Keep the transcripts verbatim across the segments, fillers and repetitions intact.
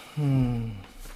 Hmm.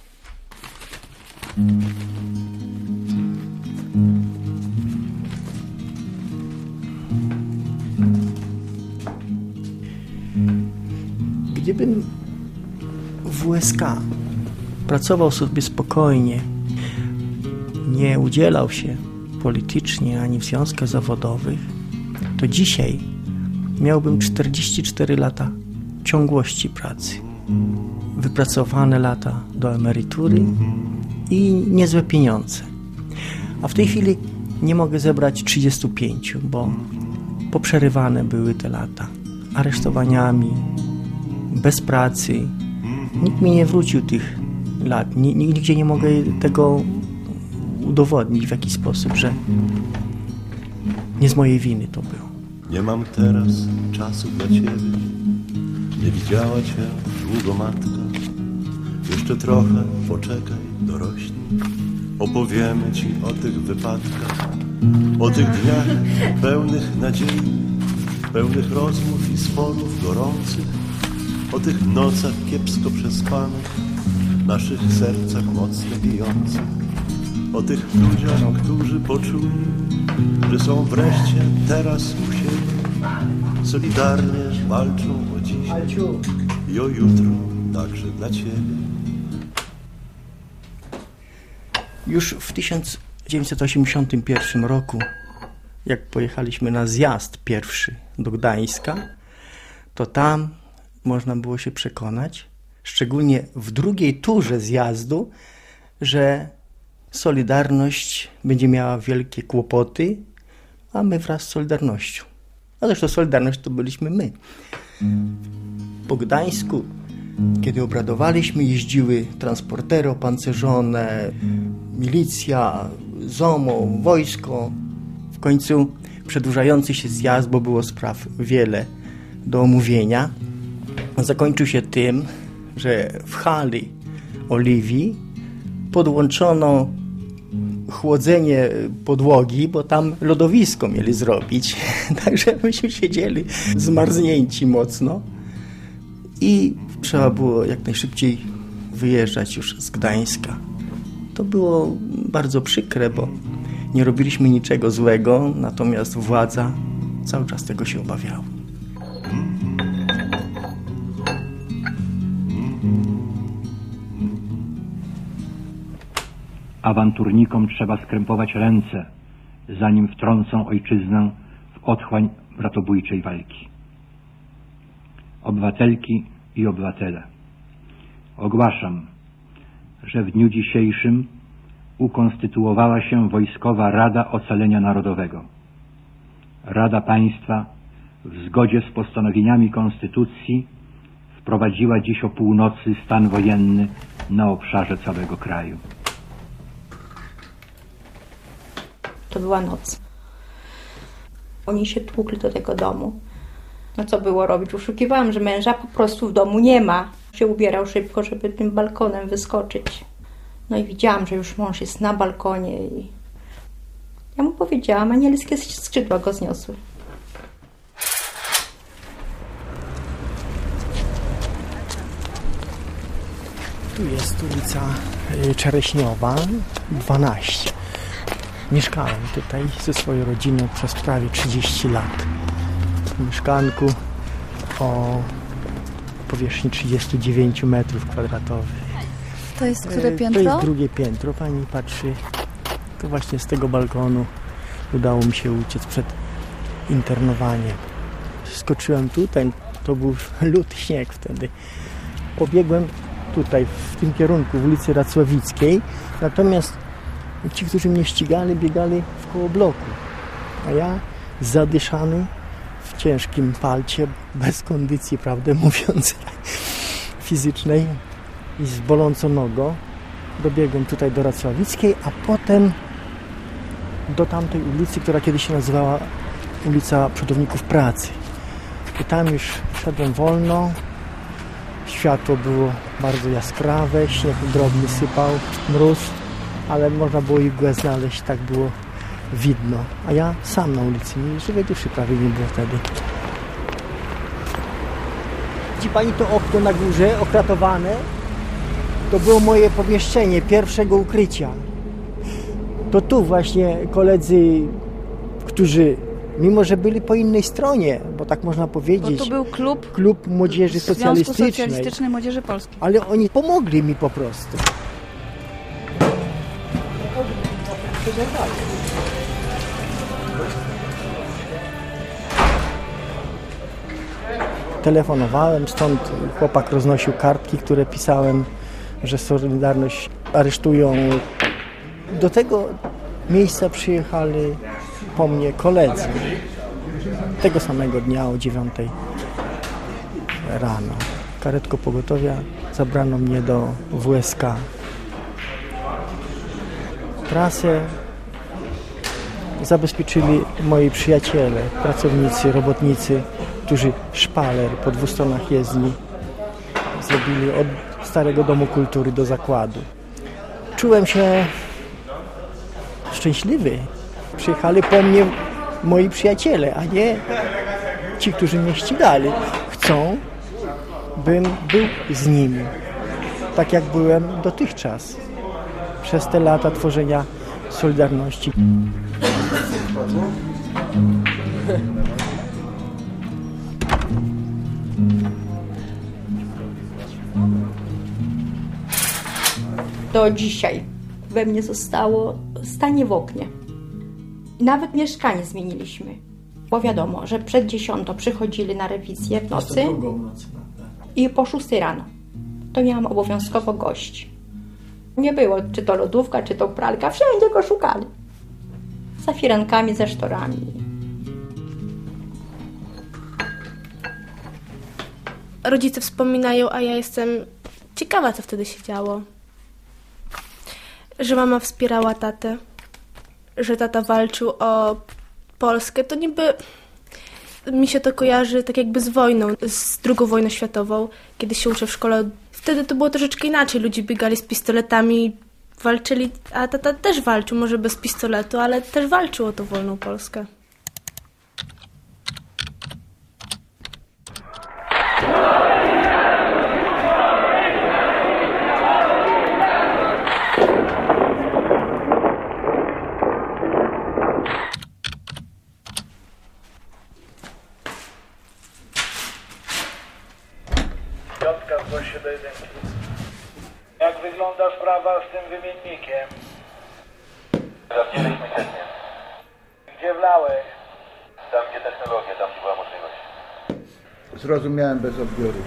Gdybym w W S K pracował sobie spokojnie, nie udzielał się politycznie ani w związkach zawodowych, to dzisiaj miałbym czterdzieści cztery lata ciągłości pracy, wypracowane lata do emerytury i niezłe pieniądze. A w tej chwili nie mogę zebrać trzydziestu pięciu, bo poprzerywane były te lata aresztowaniami, bez pracy. Nikt mi nie wrócił tych lat. Nigdzie nie mogę tego udowodnić w jakiś sposób, że nie z mojej winy to było. Nie mam teraz czasu dla ciebie. Nie widziała cię długo matka. Jeszcze trochę poczekaj, dorośnij. Opowiemy ci o tych wypadkach, o tych dniach pełnych nadziei, pełnych rozmów i sporów gorących, o tych nocach kiepsko przespanych, naszych sercach mocno bijących, o tych ludziach, którzy poczuli, że są wreszcie teraz u siebie, solidarnie walczą o dzisiaj i o jutro także dla ciebie. Już w tysiąc dziewięćset osiemdziesiątym pierwszym roku, jak pojechaliśmy na zjazd pierwszy do Gdańska, to tam można było się przekonać, szczególnie w drugiej turze zjazdu, że Solidarność będzie miała wielkie kłopoty, a my wraz z Solidarnością. A zresztą Solidarność to byliśmy my. Po Gdańsku, kiedy obradowaliśmy, jeździły transportery opancerzone, milicja, ZOMO, wojsko. W końcu przedłużający się zjazd, bo było spraw wiele do omówienia, zakończył się tym, że w hali Oliwii podłączono chłodzenie podłogi, bo tam lodowisko mieli zrobić. Także myśmy siedzieli zmarznięci mocno i trzeba było jak najszybciej wyjeżdżać już z Gdańska. To było bardzo przykre, bo nie robiliśmy niczego złego, natomiast władza cały czas tego się obawiała. Awanturnikom trzeba skrępować ręce, zanim wtrącą ojczyznę w otchłań bratobójczej walki. Obywatelki i obywatele, ogłaszam, że w dniu dzisiejszym ukonstytuowała się Wojskowa Rada Ocalenia Narodowego. Rada Państwa w zgodzie z postanowieniami Konstytucji wprowadziła dziś o północy stan wojenny na obszarze całego kraju. To była noc. Oni się tłukli do tego domu. No co było robić? Uszukiwałam, że męża po prostu w domu nie ma. Się ubierał szybko, żeby tym balkonem wyskoczyć. No i widziałam, że już mąż jest na balkonie i ja mu powiedziałam, anielskie skrzydła go zniosły. Tu jest ulica Czereśniowa, dwanaście. Mieszkałem tutaj ze swoją rodziną przez prawie trzydzieści lat. W mieszkanku o powierzchni trzydzieści dziewięć metrów kwadratowych. To jest które piętro? To jest drugie piętro. Pani patrzy, to właśnie z tego balkonu udało mi się uciec przed internowaniem. Skoczyłem tutaj, to był luty śnieg wtedy. Pobiegłem tutaj, w tym kierunku, w ulicy Racławickiej. Natomiast ci, którzy mnie ścigali, biegali w koło bloku. A ja zadyszany, w ciężkim palcie, bez kondycji, prawdę mówiąc, fizycznej i z bolącą nogą, dobiegłem tutaj do Racławickiej, a potem do tamtej ulicy, która kiedyś się nazywała ulica Przodowników Pracy. I tam już szedłem wolno, światło było bardzo jaskrawe, śnieg drobny sypał, mróz, ale można było igłę znaleźć, tak było widno. A ja sam na ulicy, żywej duszy prawie nie było wtedy. Widzi pani to okno na górze, okratowane? To było moje pomieszczenie pierwszego ukrycia. To tu właśnie koledzy, którzy mimo że byli po innej stronie, bo tak można powiedzieć. Bo to był klub, klub Młodzieży Socjalistycznej. Związku Socjalistycznej Młodzieży Polskiej. Ale oni pomogli mi po prostu. Telefonowałem, stąd chłopak roznosił kartki, które pisałem, że Solidarność aresztują. Do tego miejsca przyjechali po mnie koledzy. Tego samego dnia o dziewiątej rano. Karetką pogotowia zabrano mnie do W S K. Trasę zabezpieczyli moi przyjaciele, pracownicy, robotnicy, którzy szpaler po dwóch stronach jezdni zrobili od Starego Domu Kultury do zakładu. Czułem się szczęśliwy. Przyjechali po mnie moi przyjaciele, a nie ci, którzy mnie ścigali. Chcą, bym był z nimi, tak jak byłem dotychczas, przez te lata tworzenia Solidarności. Do dzisiaj we mnie zostało stanie w oknie. Nawet mieszkanie zmieniliśmy, bo wiadomo, że przed dziesiątą przychodzili na rewizję w nocy i po szóstej rano to miałam obowiązkowo gości. Nie było, czy to lodówka, czy to pralka, wszędzie go szukali. Za firankami, ze sztorami. Rodzice wspominają, a ja jestem ciekawa, co wtedy się działo. Że mama wspierała tatę, że tata walczył o Polskę, to niby mi się to kojarzy tak jakby z wojną, z drugą wojną światową, kiedy się uczę w szkole. Wtedy to było troszeczkę inaczej, ludzie biegali z pistoletami, walczyli, a tata też walczył, może bez pistoletu, ale też walczył o tą wolną Polskę. Zgłoś się do jedynki. Jak wygląda sprawa z tym wymiennikiem? Zawdzieliśmy chętnie. Gdzie wlałeś? Tam, gdzie technologia, tam gdzie była możliwość. Zrozumiałem bez odbioru.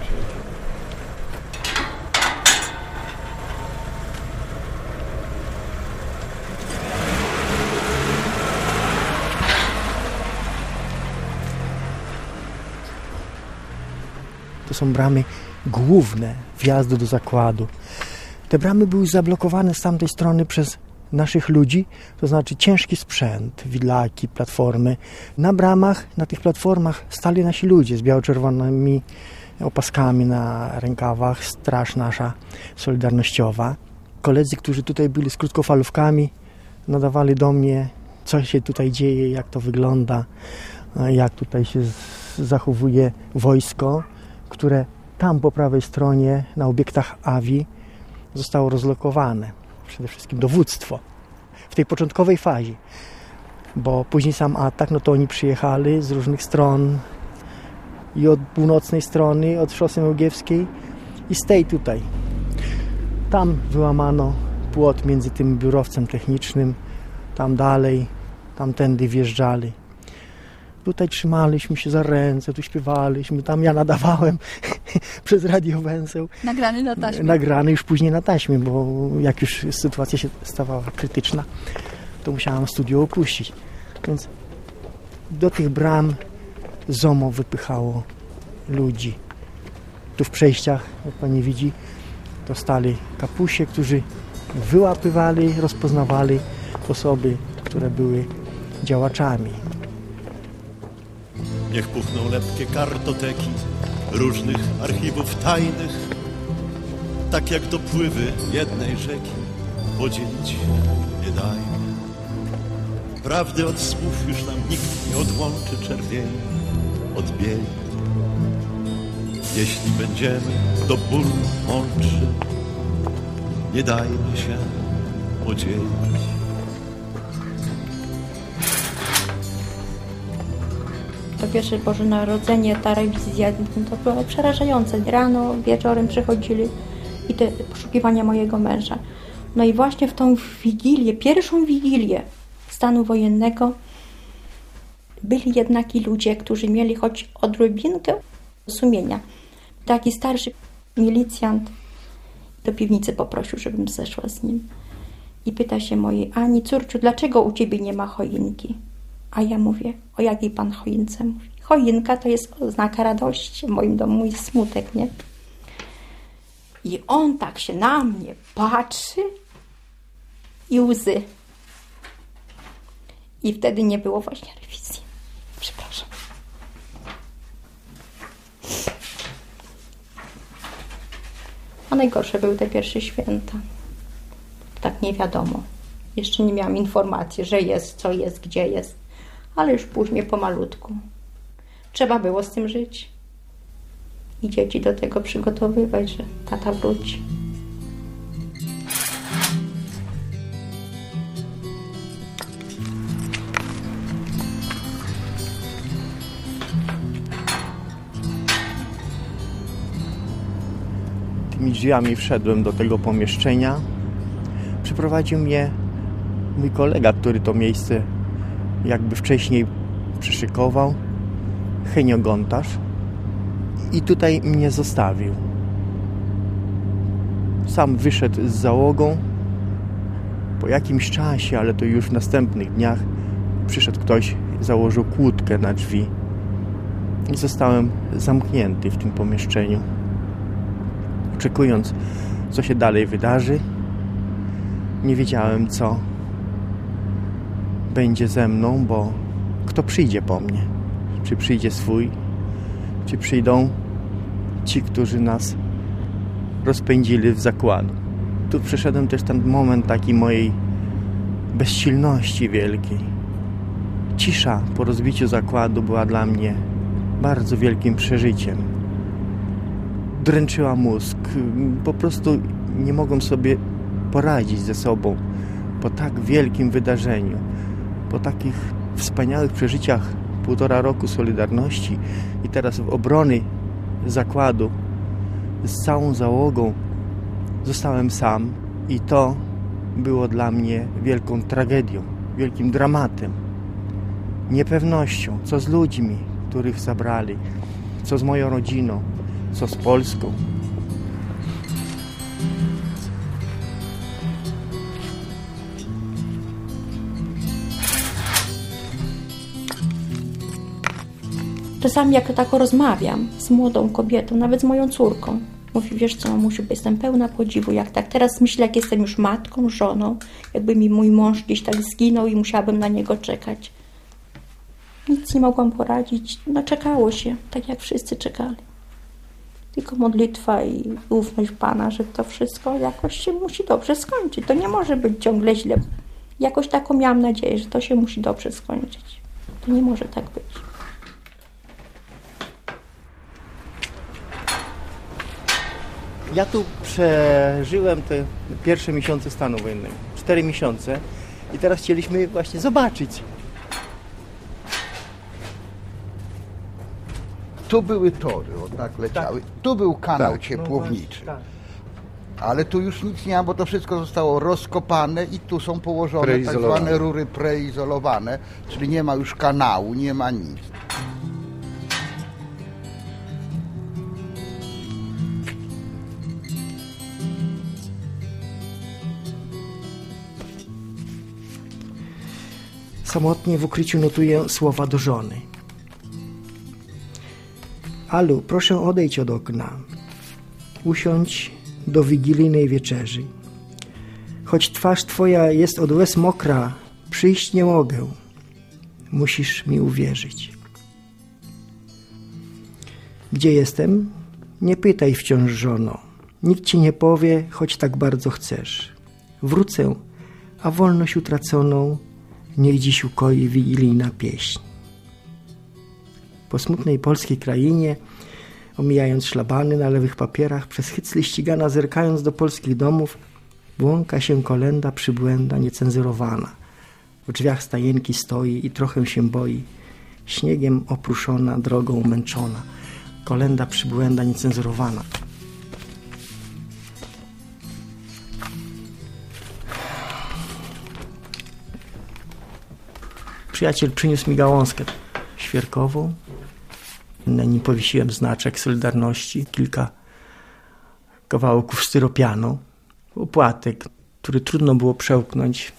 To są bramy główne wjazdu do zakładu. Te bramy były zablokowane z tamtej strony przez naszych ludzi, to znaczy ciężki sprzęt, widlaki, platformy. Na bramach, na tych platformach stali nasi ludzie z biało-czerwonymi opaskami na rękawach, straż nasza solidarnościowa. Koledzy, którzy tutaj byli z krótkofalówkami, nadawali do mnie, co się tutaj dzieje, jak to wygląda, jak tutaj się zachowuje wojsko, które tam po prawej stronie na obiektach A W I zostało rozlokowane. Przede wszystkim dowództwo w tej początkowej fazie, bo później sam atak, no to oni przyjechali z różnych stron i od północnej strony, od szosy Małgiewskiej i z tej tutaj. Tam wyłamano płot między tym biurowcem technicznym, tam dalej, tamtędy wjeżdżali. Tutaj trzymaliśmy się za ręce, tu śpiewaliśmy, tam ja nadawałem przez radiowęzeł. Nagrany na taśmie. Nagrany już później na taśmie, bo jak już sytuacja się stawała krytyczna, to musiałam studio opuścić. Więc do tych bram ZOMO wypychało ludzi. Tu w przejściach, jak pani widzi, to stali kapusie, którzy wyłapywali, rozpoznawali osoby, które były działaczami. Niech puchną lepkie kartoteki różnych archiwów tajnych, tak jak dopływy jednej rzeki, podzielić się nie dajmy. Prawdy od słów już nam nikt nie odłączy, czerwieni od bieli. Jeśli będziemy do bólu mądrzy, nie dajmy się podzielić. To pierwsze Boże Narodzenie, ta rewizja, to było przerażające. Rano, wieczorem przychodzili i te poszukiwania mojego męża. No i właśnie w tą wigilię, pierwszą wigilię stanu wojennego byli jednaki ludzie, którzy mieli choć odrobinkę sumienia. Taki starszy milicjant do piwnicy poprosił, żebym zeszła z nim. I pyta się mojej Ani: córciu, dlaczego u ciebie nie ma choinki? A ja mówię: o jakiej pan choince mówi? Choinka to jest oznaka radości w moim domu, mój smutek, nie? I on tak się na mnie patrzy i łzy. I wtedy nie było właśnie rewizji. Przepraszam. A najgorsze były te pierwsze święta. Tak nie wiadomo. Jeszcze nie miałam informacji, że jest, co jest, gdzie jest. Ale już później pomalutku. Trzeba było z tym żyć. I dzieci do tego przygotowywać, że tata wróci. Tymi drzwiami wszedłem do tego pomieszczenia. Przyprowadził mnie mój kolega, który to miejsce jakby wcześniej przyszykował, Henio Gontarz, i tutaj mnie zostawił. Sam wyszedł z załogą. Po jakimś czasie, ale to już w następnych dniach, przyszedł ktoś, założył kłódkę na drzwi i zostałem zamknięty w tym pomieszczeniu, oczekując, co się dalej wydarzy. Nie wiedziałem, co będzie ze mną, bo kto przyjdzie po mnie? Czy przyjdzie swój? Czy przyjdą ci, którzy nas rozpędzili w zakładu? Tu przeszedłem też ten moment taki mojej bezsilności wielkiej. Cisza po rozbiciu zakładu była dla mnie bardzo wielkim przeżyciem. Dręczyła mózg. Po prostu nie mogłem sobie poradzić ze sobą po tak wielkim wydarzeniu, po takich wspaniałych przeżyciach półtora roku Solidarności i teraz w obrony zakładu z całą załogą zostałem sam i to było dla mnie wielką tragedią, wielkim dramatem, niepewnością, co z ludźmi, których zabrali, co z moją rodziną, co z Polską. Czasami jak tak rozmawiam z młodą kobietą, nawet z moją córką, mówi: wiesz co, mamusiu, jestem pełna podziwu, jak tak teraz myślę, jak jestem już matką, żoną, jakby mi mój mąż gdzieś tak zginął i musiałabym na niego czekać. Nic nie mogłam poradzić, no czekało się, tak jak wszyscy czekali. Tylko modlitwa i ufność Pana, że to wszystko jakoś się musi dobrze skończyć, to nie może być ciągle źle. Jakoś taką miałam nadzieję, że to się musi dobrze skończyć. To nie może tak być. Ja tu przeżyłem te pierwsze miesiące stanu wojennego. Cztery miesiące. I teraz chcieliśmy właśnie zobaczyć. Tu były tory, o tak leciały. Tu był kanał Tak, ciepłowniczy. no właśnie, Ale tu już nic nie ma, bo to wszystko zostało rozkopane i tu są położone tak zwane rury preizolowane, czyli nie ma już kanału, nie ma nic. Samotnie w ukryciu notuję słowa do żony. Alu, proszę odejdź od okna. Usiądź do wigilijnej wieczerzy. Choć twarz twoja jest od łez mokra, przyjść nie mogę. Musisz mi uwierzyć. Gdzie jestem? Nie pytaj wciąż, żono. Nikt ci nie powie, choć tak bardzo chcesz. Wrócę, a wolność utraconą niech dziś ukoi wigilijna pieśń. Po smutnej polskiej krainie, omijając szlabany na lewych papierach, przez hycly ścigana, zerkając do polskich domów, Błąka się kolenda przybłęda niecenzurowana. W drzwiach stajenki stoi i trochę się boi. Śniegiem opruszona, drogą męczona. Kolenda przybłęda niecenzurowana. Przyjaciel przyniósł mi gałązkę świerkową. Na nim powiesiłem znaczek Solidarności, kilka kawałków styropianu, opłatek, który trudno było przełknąć.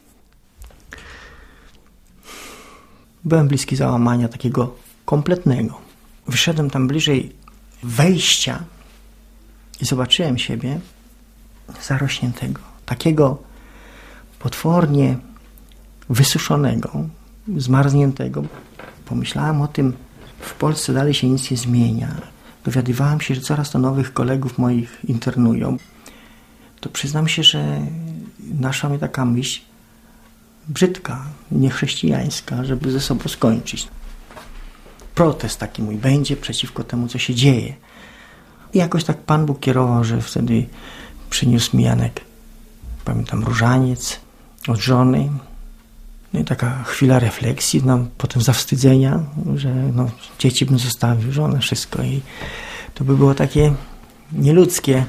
Byłem bliski załamania takiego kompletnego. Wyszedłem tam bliżej wejścia i zobaczyłem siebie zarośniętego, takiego potwornie wysuszonego, zmarzniętego. Pomyślałem o tym, w Polsce dalej się nic nie zmienia. Dowiadywałem się, że coraz to nowych kolegów moich internują. To przyznam się, że naszła mnie taka myśl brzydka, niechrześcijańska, żeby ze sobą skończyć. Protest taki mój będzie przeciwko temu, co się dzieje. I jakoś tak Pan Bóg kierował, że wtedy przyniósł mi Janek, pamiętam, różaniec od żony. No i taka chwila refleksji, no, potem zawstydzenia, że no, dzieci bym zostawił, żonę, wszystko. I to by było takie nieludzkie.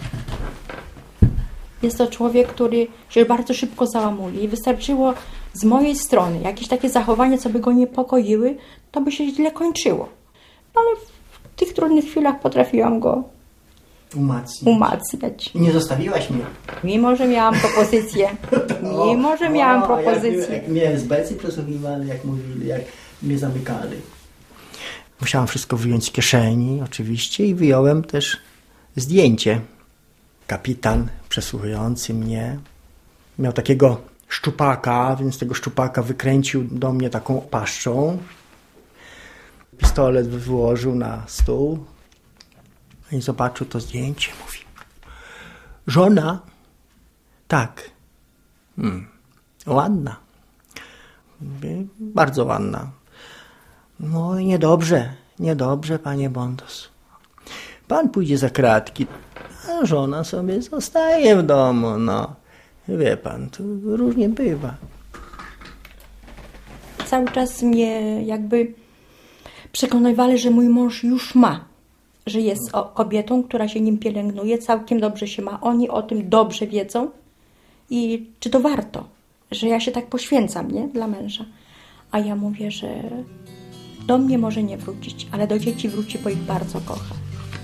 Jest to człowiek, który się bardzo szybko załamuje i wystarczyło z mojej strony jakieś takie zachowanie, co by go niepokoiły, to by się źle kończyło. Ale w tych trudnych chwilach potrafiłam go umacniać. umacniać. I nie zostawiłaś mnie? Mimo, że miałam propozycję. Mimo, że miałam o, propozycję. Jak, jak mnie z becy przesłuchiwali, jak mówili, jak mnie zamykali. Musiałam wszystko wyjąć z kieszeni, oczywiście, i wyjąłem też zdjęcie. Kapitan przesłuchujący mnie miał takiego szczupaka, więc tego szczupaka wykręcił do mnie taką paszczą. Pistolet wyłożył na stół i zobaczył to zdjęcie. Mówi: żona? Tak. Hmm. Ładna. Mówię: bardzo ładna. No niedobrze, niedobrze, panie Bondos. Pan pójdzie za kratki, a żona sobie zostaje w domu, no. Wie pan, to różnie bywa. Cały czas mnie jakby przekonywali, że mój mąż już ma, że jest kobietą, która się nim pielęgnuje, całkiem dobrze się ma. Oni o tym dobrze wiedzą i czy to warto, że ja się tak poświęcam, nie, dla męża. A ja mówię, że do mnie może nie wrócić, ale do dzieci wróci, bo ich bardzo kocha.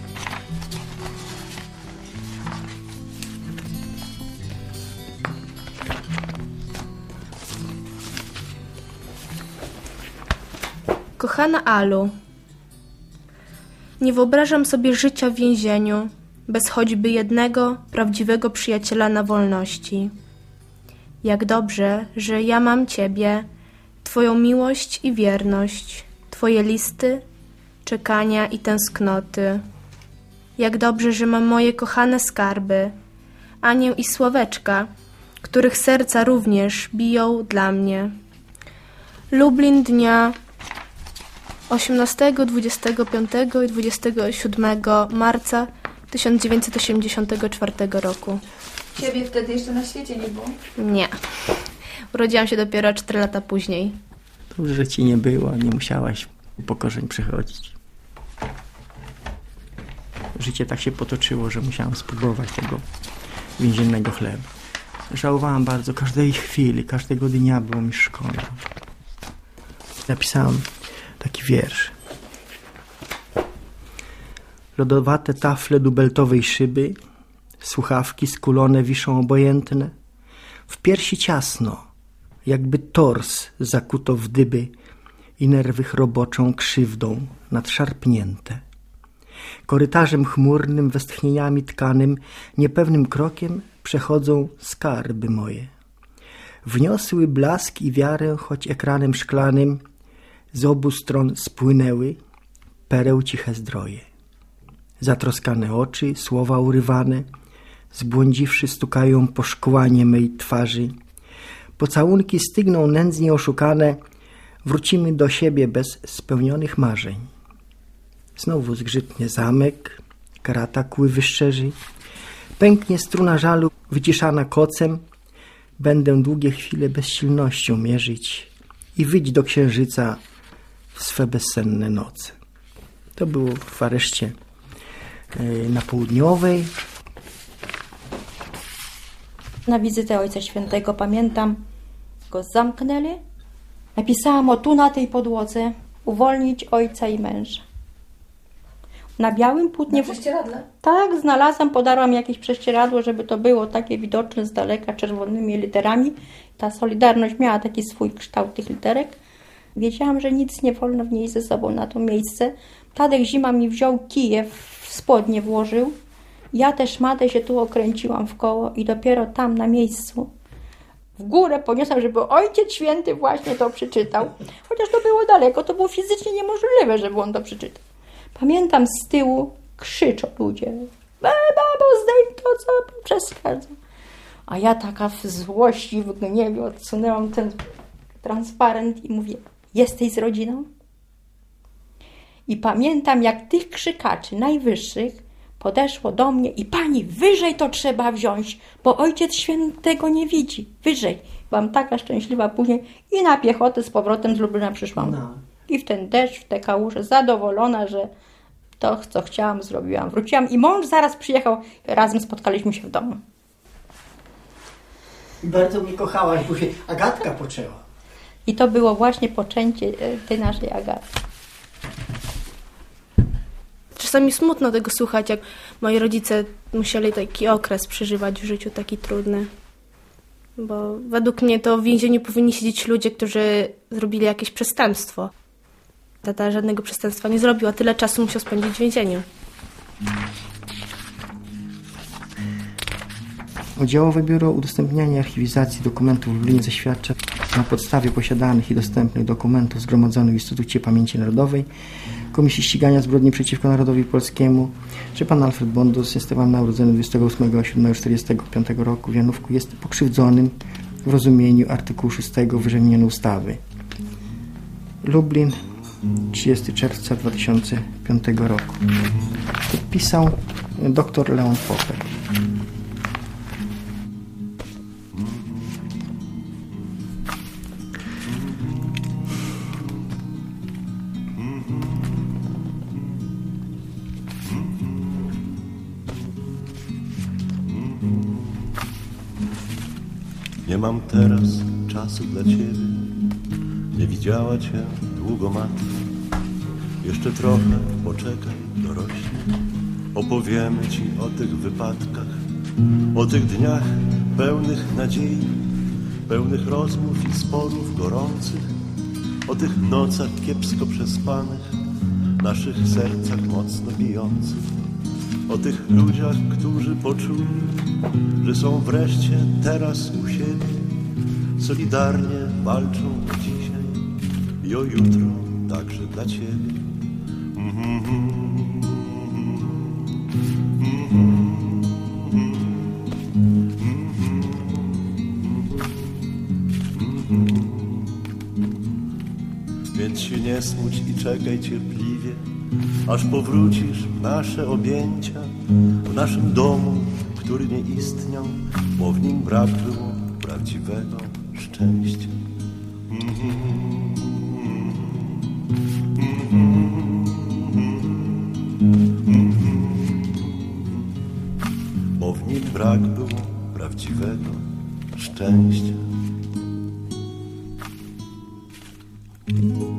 Kochana Alu, nie wyobrażam sobie życia w więzieniu bez choćby jednego prawdziwego przyjaciela na wolności. Jak dobrze, że ja mam Ciebie, Twoją miłość i wierność, Twoje listy, czekania i tęsknoty. Jak dobrze, że mam moje kochane skarby, Anię i Sławeczka, których serca również biją dla mnie. Lublin dnia osiemnastego, dwudziestego piątego i dwudziestego siódmego marca tysiąc dziewięćset osiemdziesiątego czwartego roku. Ciebie wtedy jeszcze na świecie nie było? Nie. Urodziłam się dopiero cztery lata później. Dobrze, że ci nie było, nie musiałaś upokorzeń przechodzić. Życie tak się potoczyło, że musiałam spróbować tego więziennego chleba. Żałowałam bardzo każdej chwili, każdego dnia było mi szkoda. Napisałam taki wiersz. Lodowate tafle dubeltowej szyby, słuchawki skulone wiszą obojętne, w piersi ciasno, jakby tors zakuto w dyby i nerwy chroboczą krzywdą nadszarpnięte. Korytarzem chmurnym, westchnieniami tkanym, niepewnym krokiem przechodzą skarby moje. Wniosły blask i wiarę, choć ekranem szklanym z obu stron spłynęły pereł ciche zdroje. Zatroskane oczy, słowa urywane, zbłądziwszy stukają po szkłanie mej twarzy. Pocałunki stygną nędznie oszukane, wrócimy do siebie bez spełnionych marzeń. Znowu zgrzytnie zamek, krata kły wyszczerzy, Pęknie struna żalu, wyciszana kocem, będę długie chwile bezsilnością mierzyć i wyjść do księżyca w swe bezsenne noce. To było w areszcie na Południowej. Na wizytę Ojca Świętego, pamiętam, go zamknęli. Napisałam o tu na tej podłodze: uwolnić ojca i męża. Na białym płótnie... Na prześcieradle? Tak, znalazłam, podarłam jakieś prześcieradło, żeby to było takie widoczne z daleka czerwonymi literami. Ta Solidarność miała taki swój kształt tych literek. Wiedziałam, że nic nie wolno w niej ze sobą na to miejsce. Tadek Zima mi wziął kije, w spodnie włożył. Ja też matę się tu okręciłam w koło i dopiero tam na miejscu w górę poniosłam, żeby Ojciec Święty właśnie to przeczytał. Chociaż to było daleko, to było fizycznie niemożliwe, żeby on to przeczytał. Pamiętam, z tyłu krzyczą ludzie: babo, zdejm to, co przeszkadza. A ja taka w złości, w gniewie odsunęłam ten transparent i mówię: jesteś z rodziną? I pamiętam, jak tych krzykaczy najwyższych podeszło do mnie i: pani, wyżej to trzeba wziąć, bo Ojciec Świętego nie widzi. Wyżej. Byłam taka szczęśliwa później i na piechotę z powrotem z Lublina przyszłam. No. I w ten deszcz, w te kałuże, zadowolona, że to, co chciałam, zrobiłam. Wróciłam i mąż zaraz przyjechał. Razem spotkaliśmy się w domu. I bardzo mnie kochałaś, bo się Agatka poczęła. I to było właśnie poczęcie tej naszej Agaty. Czasami smutno tego słuchać, jak moi rodzice musieli taki okres przeżywać w życiu, taki trudny. Bo według mnie to w więzieniu powinni siedzieć ludzie, którzy zrobili jakieś przestępstwo. Tata żadnego przestępstwa nie zrobił, a tyle czasu musiał spędzić w więzieniu. Oddziałowe Biuro Udostępniania i Archiwizacji Dokumentów w Lublinie zaświadcza: na podstawie posiadanych i dostępnych dokumentów zgromadzonych w Instytucie Pamięci Narodowej Komisji Ścigania Zbrodni przeciwko Narodowi Polskiemu, że pan Alfred Bondus, Esteban, urodzony dwudziestego ósmego siódmego tysiąc dziewięćset czterdziestego piątego roku w Janówku, jest pokrzywdzonym w rozumieniu artykułu szóstego wyżej ustawy. Lublin, trzydziestego czerwca dwa tysiące piątego roku. Podpisał dr Leon Popper. Nie mam teraz czasu dla ciebie, nie widziała cię długo matka. Jeszcze trochę poczekaj, dorośnie, opowiemy ci o tych wypadkach, o tych dniach pełnych nadziei, pełnych rozmów i sporów gorących, o tych nocach kiepsko przespanych, naszych sercach mocno bijących, o tych ludziach, którzy poczuli, że są wreszcie teraz u siebie, solidarnie walczą o dzisiaj i o jutro także dla ciebie. Więc się nie smuć i czekaj cierpliwie, aż powrócisz w nasze objęcia, w naszym domu, który nie istniał, bo w nim brak było prawdziwego szczęścia. Bo w nim brak było prawdziwego szczęścia.